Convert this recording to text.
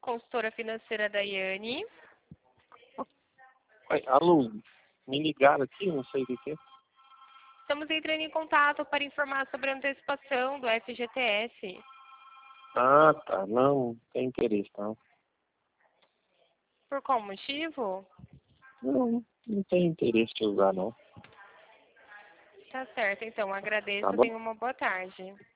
consultora financeira Daiane. Alô, me ligaram aqui, não sei do que. Estamos entrando em contato para informar sobre a antecipação do FGTS. Ah, tá. Não tem interesse, não. Por qual motivo? Não tem interesse de usar, não. Tá certo, então. Tá Agradeço. bom? Tenha uma boa tarde.